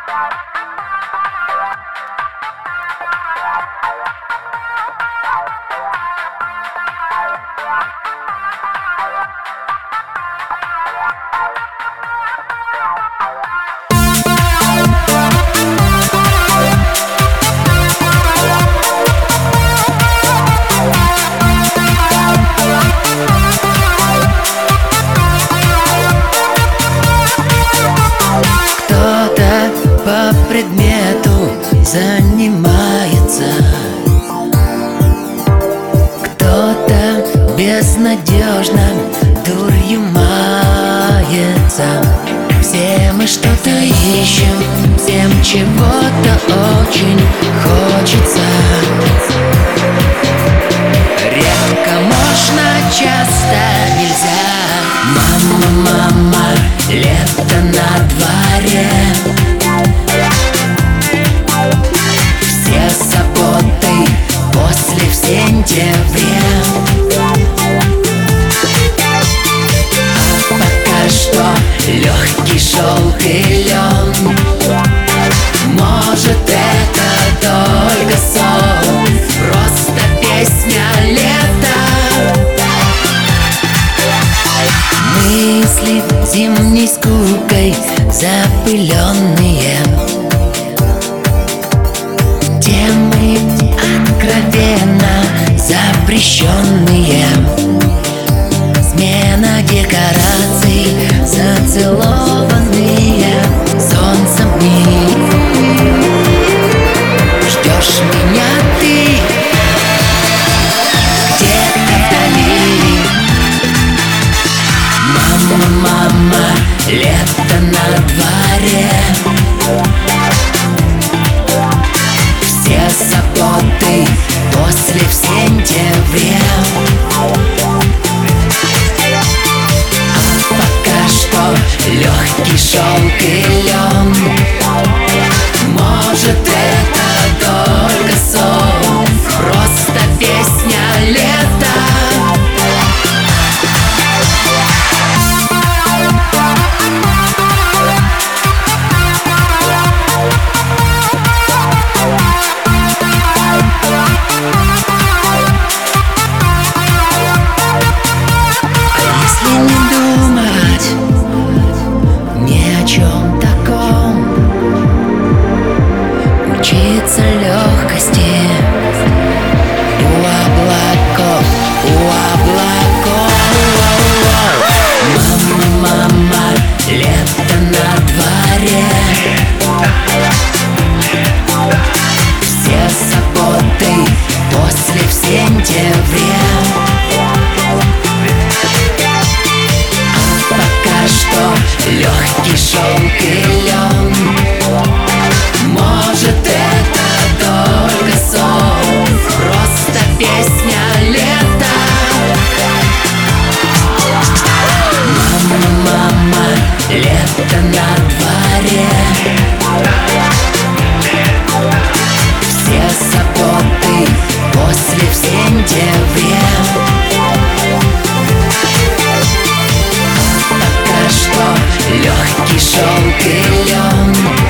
По предмету занимается, кто-то безнадежно дурью мается. Все мы что-то ищем, всем чего-то очень хочется. Редко можно, часто нельзя. Мама, мама, лето на дворе. Все заботы после в сентябре. А пока что легкий желтый лен. Может, это только сон, просто песня лета. Мысли зимней скукой запыленные, темы откровенно запрещенные. Смена декораций, зацелованные солнцем дни. Ждешь меня ты где-то вдали. Мама, мама, лето на дворе. Все заботы после в сентябре. А пока что легкий желтый лен. Может, это только сон, просто песня лета. Учиться легкости у облаков, у облаков. Мама, мама, лето на дворе. Все заботы после в сентябре. А пока что легкий желтый лен. Может, это только сон, просто песня лета. Мама, мама, лето на дворе. Все заботы после в сентябре. А пока что легкий желтый лен.